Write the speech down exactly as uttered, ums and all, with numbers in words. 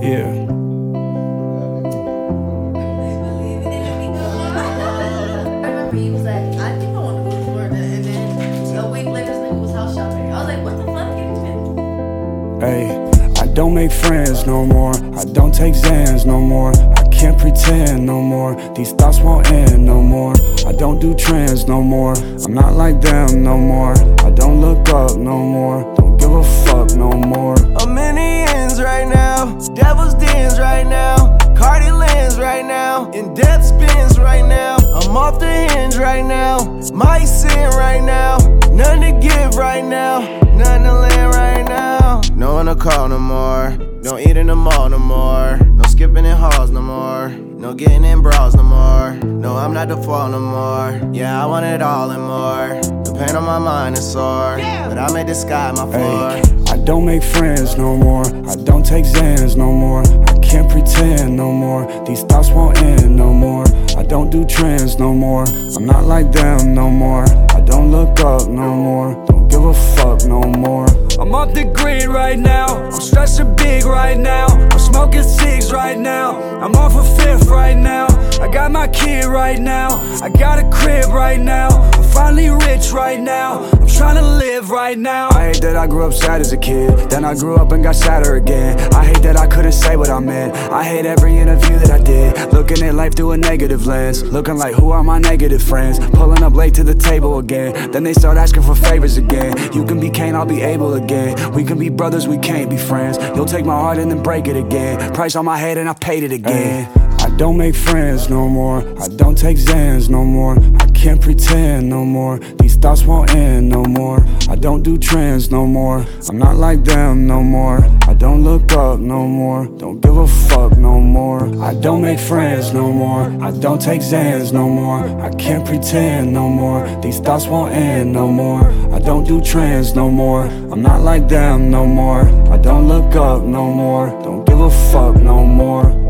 Yeah. He was like, I think I want to move to Florida, and then a week later, this nigga was house shopping. I was like, what the fuck? Hey, I don't make friends no more. I don't take Xans no more. I can't pretend no more. These thoughts won't end no more. I don't do trends no more. I'm not like them no more. I don't look up no more. Don't give a fuck no more. I'm in the ends right now, devil's dens right now, Cardi lands right now, in depth spins right now. I'm off the hinge right now, my sin right now, none to give right now, none to land right now. No one to call no more, don't eat in the mall no more, no skipping in halls no more, no getting in bras no more, no I'm not the fault no more. Yeah, I want it all and more. The pain on my mind is sore, but I made the sky my floor. Hey, I don't make friends no more. I don't take Xans no more. I can't pretend no more. These thoughts won't end no more. I don't do trends no more. I'm not like them no more. I don't look up no more. Don't give a fuck no more. I'm off the grid right now, I'm stressing big right now, I'm smoking cigs right now, I'm off a fifth right now, I got my kid right now, I got a crib right now, I'm finally rich right now, I'm trying to live right now. I hate that I grew up sad as a kid, then I grew up and got sadder again. I hate that I couldn't say what I meant, I hate every interview that I did, looking at life through a negative lens, looking like who are my negative friends, pulling up late to the table again, then they start asking for favors again. You can be Cain, I'll be Abel again. We can be brothers, we can't be friends. You'll take my heart and then break it again. Price on my head and I paid it again. Hey, I don't make friends no more. I don't take Xans no more. I can't pretend no more. These thoughts won't end no more. I don't do trends no more. I'm not like them no more. I don't look up no more. Don't give a fuck no more. I don't make friends no more. I don't take Xans no more. I can't pretend no more. These thoughts won't end no more. I don't do trends no more. I'm not like them no more. I don't look up no more. Don't give a fuck no more.